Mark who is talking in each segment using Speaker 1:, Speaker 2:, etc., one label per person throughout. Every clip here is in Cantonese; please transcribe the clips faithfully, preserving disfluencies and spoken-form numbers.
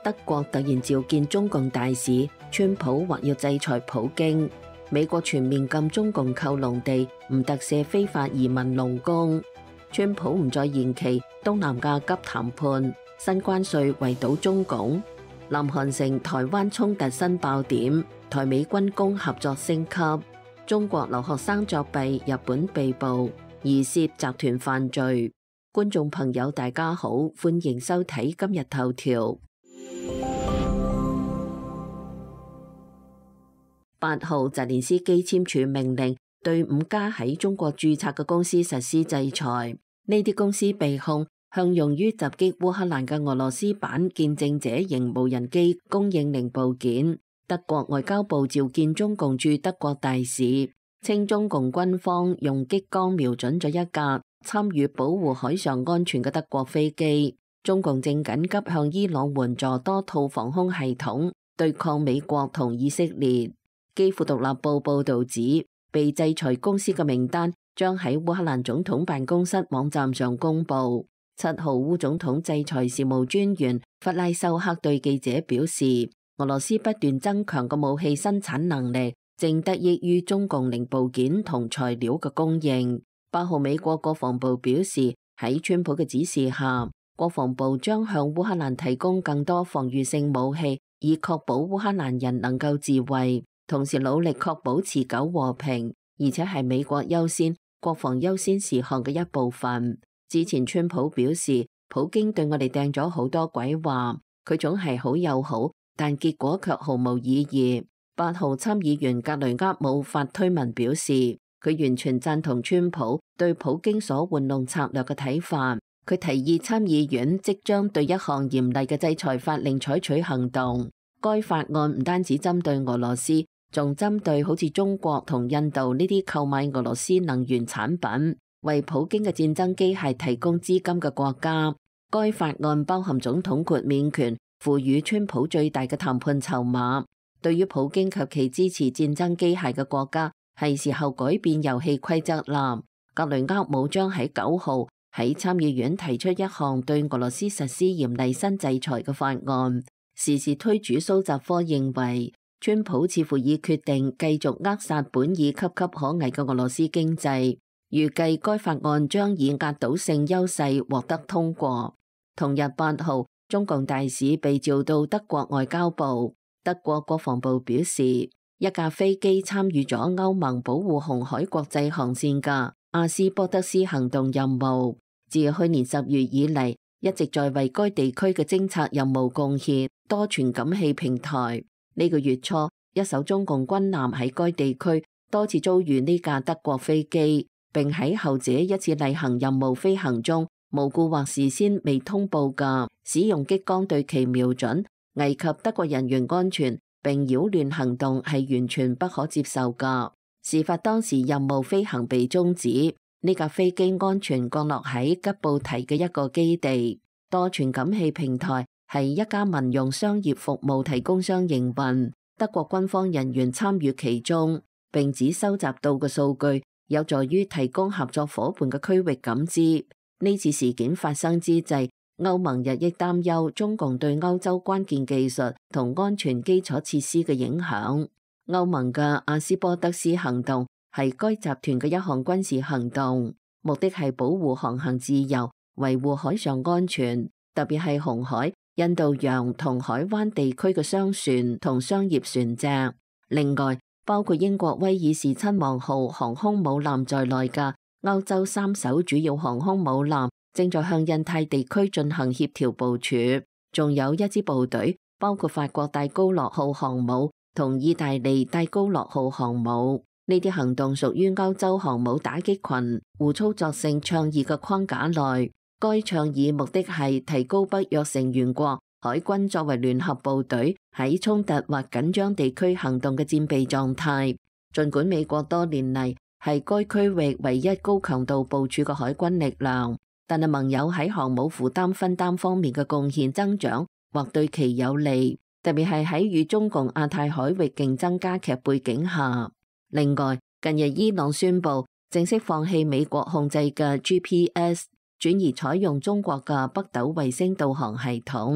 Speaker 1: 德國突然召見中共大使，川普或要制裁普京。美國全面禁中共購農地，唔特赦非法移民農工。川普唔再延期東南亞急談判，新關稅圍堵中共。南韓城台灣衝突新爆點，台美軍工合作升級。中國留學生作弊，日本被捕，疑涉集團犯罪。觀眾朋友大家好，歡迎收睇今日頭條。八號，澤連斯基簽署命令，對五家喺中國註冊嘅公司實施制裁。呢啲公司被控向用於襲擊烏克蘭嘅俄羅斯版見證者型無人機供應零部件。德國外交部召見中共駐德國大使，稱中共軍方用激光瞄準咗一架參與保護海上安全嘅德國飛機。中共正緊急向伊朗援助多套防空系統，對抗美國同以色列。基輔獨立報報導指，被制裁公司嘅名單將喺烏克蘭總統辦公室網站上公佈。七號，烏總統制裁事務專員弗拉修克對記者表示，俄羅斯不斷增強嘅武器生產能力，正得益於中共零部件同材料嘅供應。八號，美國國防部表示，喺川普嘅指示下，國防部將向烏克蘭提供更多防禦性武器，以確保烏克蘭人能夠自衛，同時努力確保持久和平，而且係美國優先、國防優先事項嘅一部分。之前川普表示，普京對我哋掟咗好多鬼話，佢總係好友好，但結果卻毫無意義。八號，參議員格雷厄姆發推文表示，佢完全贊同川普對普京所玩弄策略嘅睇法。佢提議參議院即將對一項嚴厲嘅制裁法令採取行動。該法案唔單止針對俄羅斯，仲針對好似中國同印度呢啲購買俄羅斯能源產品，為普京嘅戰爭機械提供資金嘅國家。該法案包含總統豁免權，賦予川普最大嘅談判籌碼。對於普京及其支持戰爭機械嘅國家，係時候改變遊戲規則啦。格雷厄姆將喺九號喺參議院提出一項對俄羅斯實施嚴厲新制裁嘅法案。時事推主蘇澤科認為，川普似乎已決定繼續扼殺本已岌岌可危嘅俄羅斯經濟，預計該法案將以壓倒性優勢獲得通過。同日八號，中共大使被召到德國外交部。德國國防部表示，一架飛機參與咗歐盟保護紅海國際航線嘅阿斯波德斯行動任務，自去年十月以嚟，一直在為該地區嘅偵察任務貢獻多傳感器平台。呢個月初，一艘中共軍艦喺該地區多次遭遇呢架德國飛機，並喺後者一次例行任務飛行中，無故或事先未通報嘅使用激光對其瞄準，危及德國人員安全並擾亂行動，係完全不可接受嘅。事發當時任務飛行被終止，呢架飛機安全降落喺吉布提嘅一個基地。多傳感器平台係一家民用商業服務提供商營運，德國軍方人員參與其中，並指收集到嘅數據有助於提供合作夥伴嘅區域感知。呢次事件發生之際，歐盟日益擔憂中共對歐洲關鍵技術同安全基礎設施嘅影響。歐盟嘅阿斯波德斯行動係該集團嘅一項軍事行動，目的係保護航行自由，維護海上安全，特別係紅海、印度洋同海灣地區嘅商船同商業船隻。另外，包括英國威爾士親王號航空母艦在內嘅歐洲三艘主要航空母艦正在向印太地區進行協調部署，仲有一支部隊，包括法國戴高樂號航母同意大利戴高樂號航母。呢啲行動屬於歐洲航母打擊群互操作性倡議嘅框架內。該倡議目的係提高北約成員國海軍作為聯合部隊喺衝突或緊張地區行動嘅戰備狀態。儘管美國多年嚟係該區域唯一高強度部署嘅海軍力量，但係盟友喺航母負擔分擔方面嘅貢獻增長或對其有利，特別係喺與中共亞太海域競爭加劇背景下。另外，近日伊朗宣布正式放棄美國控制嘅 G P S， 轉移採用中國嘅北斗衛星導航系統。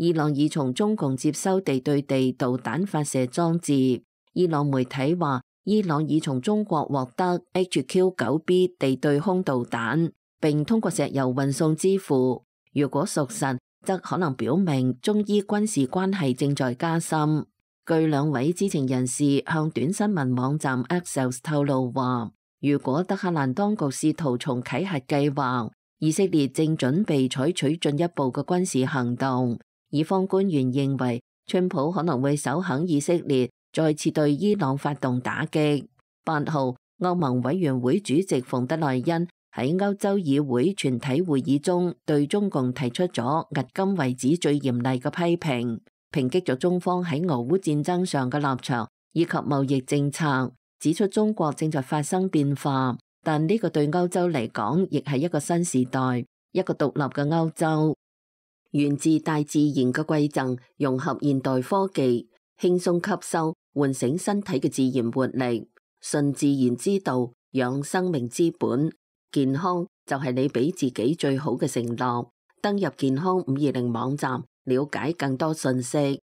Speaker 1: 伊朗已從中共接收地對地導彈發射裝置。伊朗媒體話，伊朗已從中國獲得 H Q 九 B 地對空導彈，並通過石油運送支付。如果屬實，則可能表明中伊軍事關係正在加深。據兩位知情人士向短新聞網站 Axios 透露話，如果德黑蘭當局試圖重啟核計劃，以色列正準備採取進一步嘅軍事行動。以方官員認為，川普可能會首肯以色列再次對伊朗發動打擊。八號，歐盟委員會主席馮德萊恩喺歐洲議會全體會議中對中共提出咗迄今為止最嚴厲嘅批評，抨擊咗中方喺俄烏戰爭上嘅立場以及貿易政策，指出中國正在發生變化，但呢個對歐洲嚟講亦係一個新時代，一個獨立嘅歐洲。源自大自然嘅饋贈，融合現代科技，輕鬆吸收，喚醒身體嘅自然活力，順自然之道，養生命之本。健康就係你俾自己最好嘅承諾。登入健康五二零網站，了解更多信息。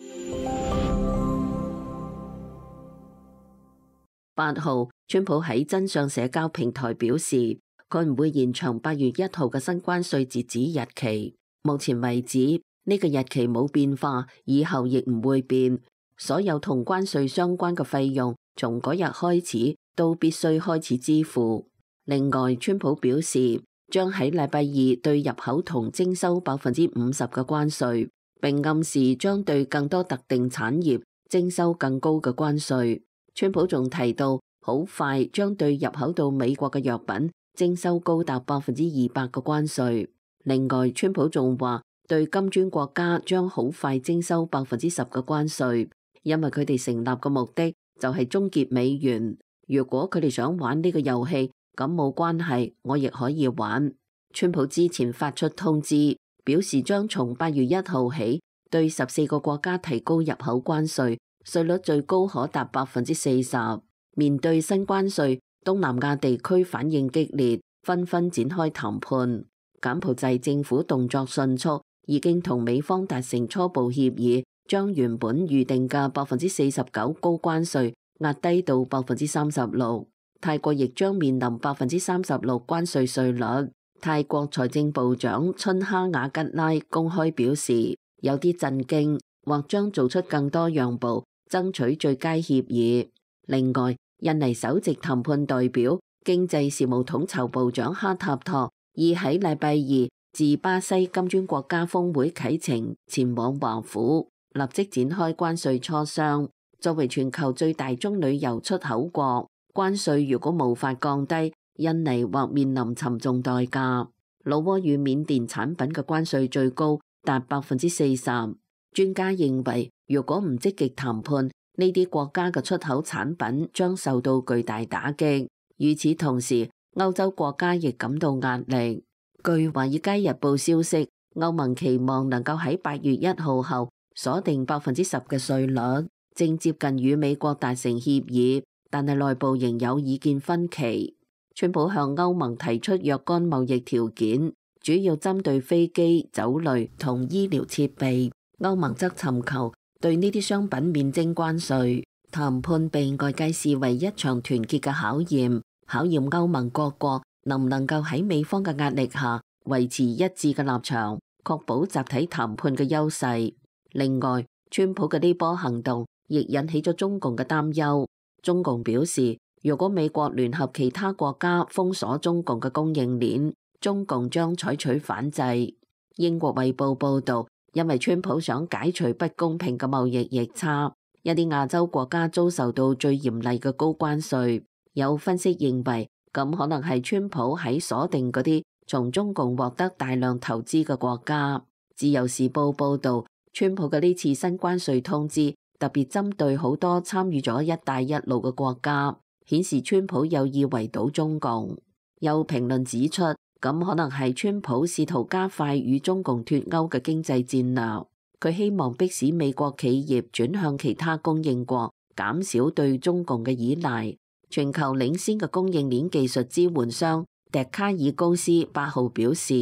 Speaker 1: 八號，川普喺真相社交平台表示，佢唔會延長八月一號嘅新關稅截止日期。目前為止，呢個日期冇變化，以後亦唔會變。所有同關稅相關嘅費用，從嗰日開始都必須開始支付。另外，川普表示將喺禮拜二對入口銅徵收百分之五十嘅關稅，並暗示將對更多特定產業徵收更高嘅關稅。川普仲提到，好快將對入口到美國嘅藥品徵收高達百分之二百嘅關稅。另外，川普仲話對金磚國家將好快徵收百分之十嘅關稅，因為佢哋成立嘅目的就係終結美元。如果佢哋想玩呢個遊戲，咁冇關係，我亦可以玩。川普之前發出通知，表示將從八月一號起對十四個國家提高入口關稅，稅率最高可達百分之四十。面對新關稅，東南亞地區反應激烈，紛紛展開談判。柬埔寨政府動作迅速，已經同美方達成初步協議，將原本預定嘅百分之四十九高關稅壓低到百分之三十六。泰國亦將面臨百分之三十六關稅稅率。泰國財政部長春哈瓦吉拉公開表示，有啲震驚，或將做出更多讓步，爭取最佳協議。另外，印尼首席談判代表、經濟事務統籌部長哈塔托已喺禮拜二自巴西金磚國家峰會啟程前往華府，立即展開關稅磋商。作為全球最大宗旅遊出口國，關稅如果無法降低，印尼或面臨沉重代價。老撾與緬甸產品嘅關稅最高達百分之四十。專家認為，如果唔積極談判，呢啲國家嘅出口產品將受到巨大打擊。與此同時，歐洲國家亦感到壓力。據《華爾街日報》消息，歐盟期望能夠喺八月一號後鎖定百分之十嘅稅率，正接近與美國達成協議，但係內部仍有意見分歧。川普向歐盟提出若干貿易條件，主要針對飛機、酒類同醫療設備。歐盟則尋求對呢啲商品免徵關稅。談判被外界視為一場團結嘅考驗，考驗歐盟各國能唔能夠喺美方嘅壓力下維持一致嘅立場，確保集體談判嘅優勢。另外，川普嘅呢波行動亦引起咗中共嘅擔憂。中共表示，如果美國聯合其他國家封鎖中共嘅供應鏈，中共將採取反制。英國衛報報導，因為川普想解除不公平嘅貿易逆差，一啲亞洲國家遭受到最嚴厲嘅高關稅。有分析認為，咁可能係川普喺鎖定嗰啲從中共獲得大量投資嘅國家。自由時報報導，川普嘅呢次新關稅通知特別針對好多參與咗一帶一路嘅國家，顯示川普有意圍堵中共。有評論指出，咁可能係川普試圖加快與中共脫鈎嘅經濟戰略。佢希望迫使美國企業轉向其他供應國，減少對中共嘅依賴。全球領先嘅供應鏈技術支援商迪卡爾公司八號表示，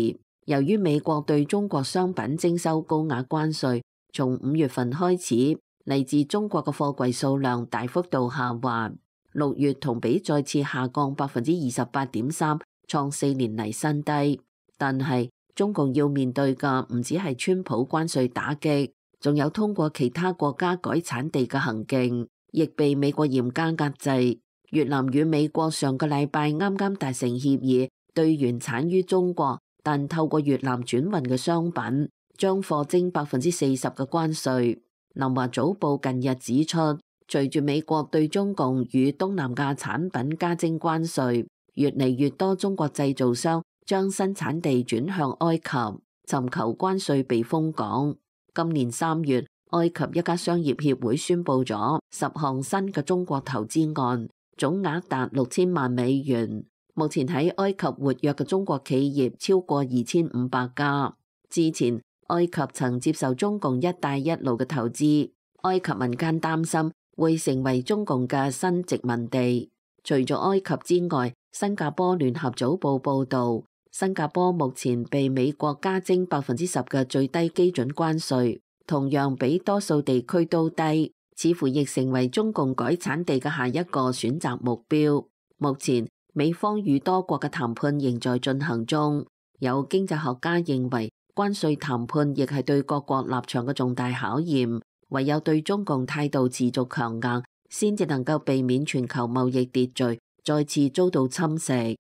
Speaker 1: 由於美國對中國商品徵收高額關稅，從五月份開始，嚟自中國嘅貨櫃數量大幅度下滑，六月同比再次下降百分之二十八點三，創四年嚟新低。但係中共要面對嘅唔止係川普關稅打擊，仲有通過其他國家改產地嘅行徑，亦被美國嚴加壓制。越南與美國上個禮拜啱啱達成協議，對原產於中國但透過越南轉運嘅商品，將貨徵百分之四十嘅關稅。南華早報近日指出，隨住美國對中共與東南亞產品加徵關稅，越嚟越多中國製造商將生產地轉向埃及，尋求關稅避風港。今年三月，埃及一家商業協會宣布咗十項新嘅中國投資案，總額達六千萬美元。目前喺埃及活躍嘅中國企業超過二千五百家。之前埃及曾接受中共一帶一路嘅投資，埃及民間擔心會成為中共嘅新殖民地。除咗埃及之外，新加坡聯合早報報道，新加坡目前被美國加徵百分之十嘅最低基準關稅，同樣比多數地區都低，似乎亦成為中共改產地嘅下一個選擇目標。目前美方與多國嘅談判仍在進行中，有經濟學家認為關稅談判亦係對各國立場嘅重大考驗，唯有對中共態度持續強硬，先至能夠避免全球貿易秩序再次遭到侵蝕。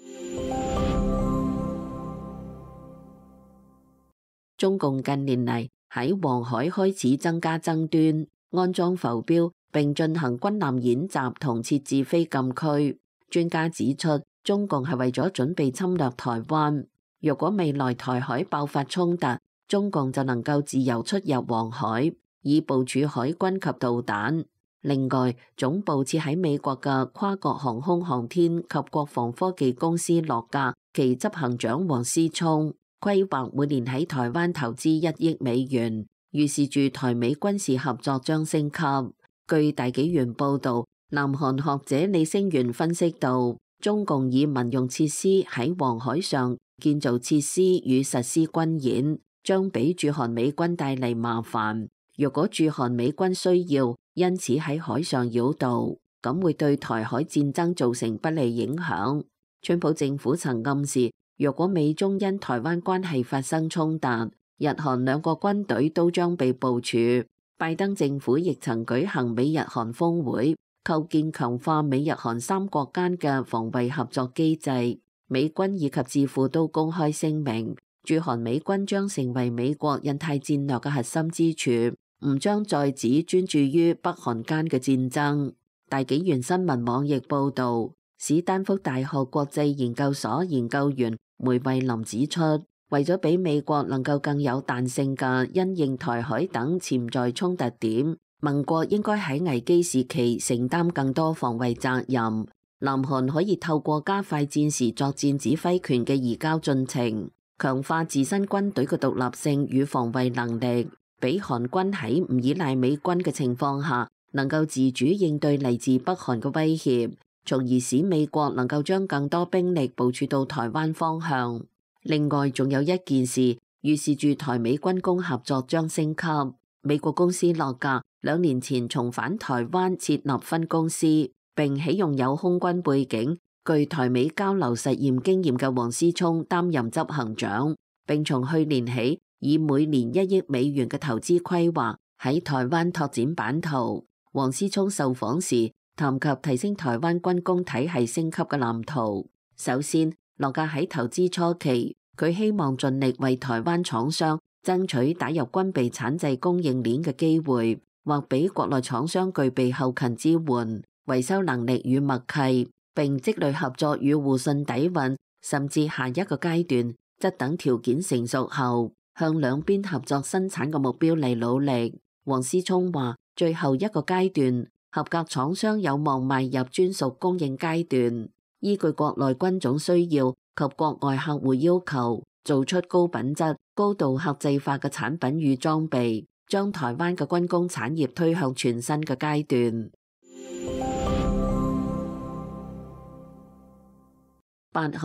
Speaker 1: 中共近年嚟喺黃海開始增加爭端，安裝浮標並進行軍艦演習同設置非禁區。專家指出，中共係為咗準備侵略台灣。若果未來台海爆發衝突，中共就能夠自由出入黃海，以部署海軍及導彈。另外，總部設喺美國嘅跨國航空航天及國防科技公司諾格，其執行長王思聰規劃每年喺台灣投資一億美元，預示住台美軍事合作將升級。據大紀元報導，南韓學者李星元分析到，中共以民用設施喺黃海上建造設施與實施軍演，將俾駐韓美軍帶嚟麻煩。若果駐韓美軍需要因此喺海上繞道，咁會對台海戰爭造成不利影響。川普政府曾暗示，若果美中因台灣關係發生衝突，日韓兩個軍隊都將被部署。拜登政府亦曾舉行美日韓峰會，構建強化美日韓三國間嘅防衛合作機制。美軍以及智庫都公開聲明，駐韓美軍將成為美國印太戰略嘅核心支柱，唔將再只專注於北韓間嘅戰爭。大紀元新聞網亦報導，史丹福大學國際研究所研究員梅惠林指出，為咗俾美國能夠更有彈性嘅因應台海等潛在衝突點，盟國應該喺危機時期承擔更多防衛責任。南韓可以透過加快戰時作戰指揮權嘅移交進程，強化自身軍隊嘅獨立性與防衛能力，俾韓軍喺唔依賴美軍嘅情況下，能夠自主應對嚟自北韓嘅威脅，從而使美國能夠將更多兵力部署到台灣方向。另外，仲有一件事預示住台美軍工合作將升級。美國公司諾格兩年前重返台灣設立分公司，並起用有空軍背景、具台美交流實驗經驗嘅王思聰擔任執行長，並從去年起以每年一億美元嘅投資規劃喺台灣拓展版圖。王思聰受訪時談及提升台灣軍工體系升級嘅藍圖。首先，諾格喺投資初期，佢希望盡力為台灣廠商爭取打入軍備產製供應鏈嘅機會，或俾國內廠商具備後勤支援、維修能力與默契，並積累合作與互信底蘊，甚至下一個階段，則等條件成熟後，向兩邊合作生產嘅目標嚟努力。王思聰話，最後一個階段，合格廠商有望邁入專屬供應階段，依據國內軍種需要及國外客戶要求，做出高品質、高度客製化嘅產品與裝備，將台灣嘅軍工產業推向全新嘅階段。八號，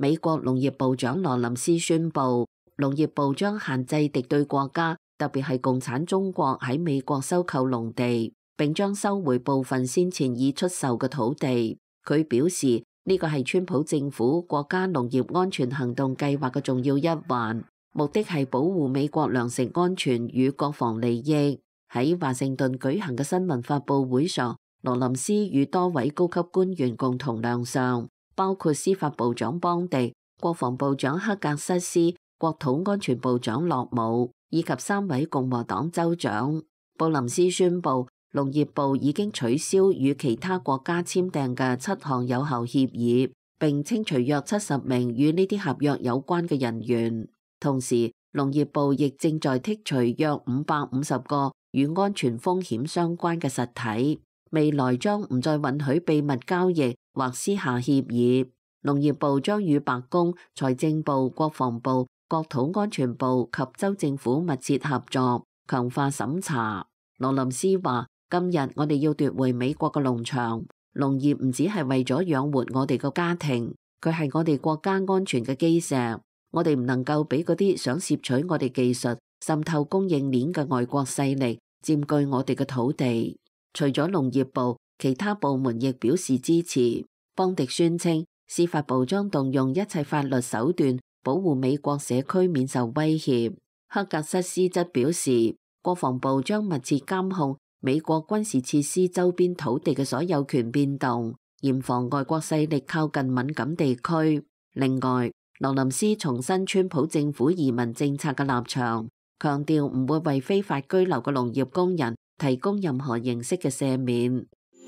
Speaker 1: 美國農業部長羅林斯宣布，農業部將限制敵對國家，特別係共產中國喺美國收購農地，並將收回部分先前已出售嘅土地。佢表示，呢個係川普政府國家農業安全行動計劃嘅重要一環，目的係保護美國糧食安全與國防利益。喺華盛頓舉行嘅新聞發佈會上，羅林斯與多位高級官員共同亮相，包括司法部長邦迪、國防部長克格瑟斯、國土安全部長洛姆以及三位共和黨州長。布林斯宣布，農業部已經取消與其他國家簽訂嘅七項有效協議，並清除約七十名與呢啲合約有關嘅人員。同時，農業部亦正在剔除約五百五十個與安全風險相關嘅實體，未來將唔再允許秘密交易或私下協議。農業部將與白宮、財政部、國防部、國土安全部及州政府密切合作，強化審查。羅林斯話：今日我哋要奪回美國嘅農場，農業唔只係為咗養活我哋個家庭，佢係我哋國家安全嘅基石。我哋唔能夠俾嗰啲想竊取我哋技術、滲透供應鏈嘅外國勢力佔據我哋嘅土地。除咗農業部，其他部門亦表示支持。邦迪宣稱，司法部將動用一切法律手段保護美國社區免受威脅。克格瑟斯則表示，國防部將密切監控美國軍事設施周邊土地嘅所有權變動，嚴防外國勢力靠近敏感地區。另外，羅林斯重申川普政府移民政策嘅立場，強調唔會為非法居留嘅農業工人提供任何形式嘅赦免。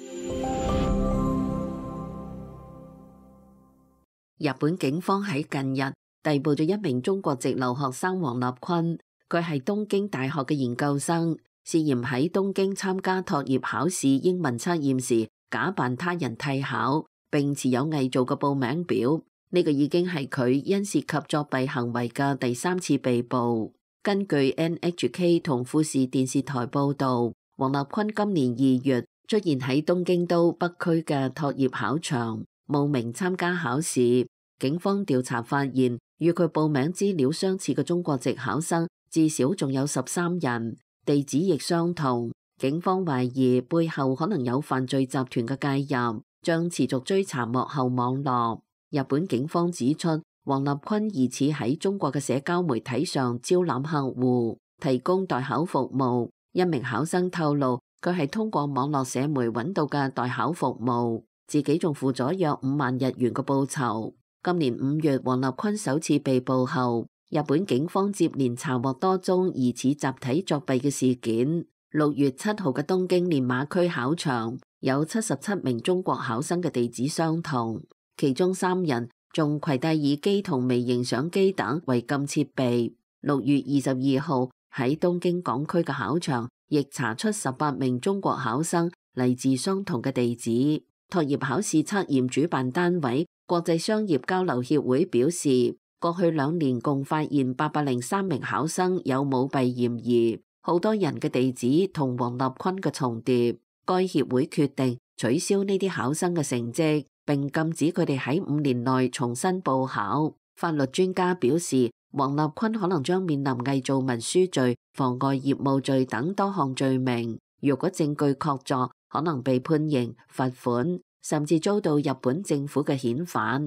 Speaker 1: 日本警方喺近日逮捕咗一名中國籍留學生王立坤，佢係東京大學嘅研究生，涉嫌喺東京參加托業考試英文測驗時假扮他人替考，並持有偽造嘅報名表。呢個已經係佢因涉及作弊行為嘅第三次被捕。根據 N H K 同富士電視台報導，王立坤今年二月出現喺東京都北區嘅托業考場，慕名參加考試。警方調查發現，與佢報名資料相似嘅中國籍考生至少仲有十三人，地址亦相同。警方懷疑背後可能有犯罪集團嘅介入，將持續追查幕後網絡。日本警方指出，王立坤疑似喺中國嘅社交媒體上招攬客戶，提供代考服務。一名考生透露，佢係通過網絡社媒揾到嘅代考服務，自己仲付咗約五萬日元嘅報酬。今年五月，王立坤首次被捕後，日本警方接連查獲多宗疑似集體作弊嘅事件。六月七號嘅東京練馬區考場有七十七名中國考生嘅地址相同。其中三人仲攜帶耳機同微型相機等違禁設備。六月二十二號喺東京港區嘅考場，亦查出十八名中國考生嚟自相同嘅地址。托業考試測驗主辦單位國際商業交流協會表示，過去兩年共發現八百零三名考生有舞弊嫌疑，好多人嘅地址同王立坤嘅重疊。該協會決定取消呢啲考生嘅成績，並禁止佢哋喺五年內重新報考。法律專家表示，王立坤可能將面臨偽造文書罪、妨礙業務罪等多項罪名。如果證據確鑿，可能被判刑、罰款，甚至遭到日本政府嘅遣返。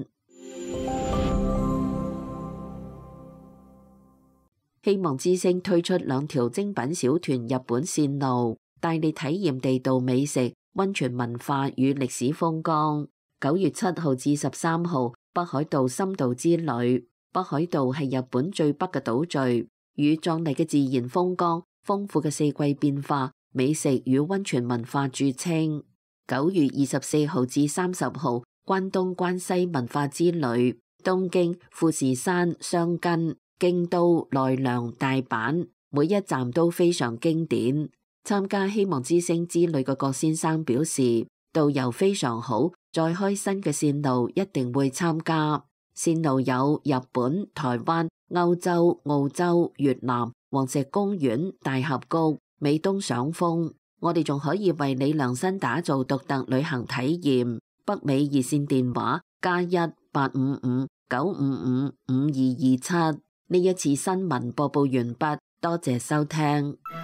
Speaker 1: 希望之星推出兩條精品小團日本線路，帶你體驗地道美食、溫泉文化與歷史風光。九月七號至十三號，北海道深度之旅。北海道係日本最北嘅島嶼，與壯麗嘅自然風光、豐富嘅四季變化、美食與溫泉文化著稱。九月二十四號至三十號，關東關西文化之旅。東京、富士山、箱根、京都、奈良、大阪，每一站都非常經典。參加希望之星之旅嘅郭先生表示，導遊非常好，再開新嘅線路一定會參加。線路有日本、台灣、歐洲、澳洲、越南、黃石公園、大峽谷、美東賞楓。我哋仲可以為你量身打造獨特旅行體驗。北美熱線電話加一八五五九五五五二二七。呢一次新聞播報完畢，多謝收聽。